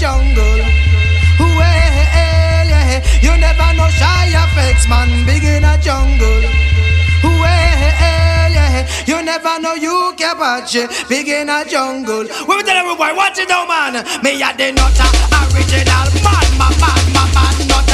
jungle. Well, yeah. You never know shy effects, man, big in a jungle. Well, yeah. You never know you can watch it, big in a jungle. When we tell everybody, watch it now, man. Me at the nutter, original man.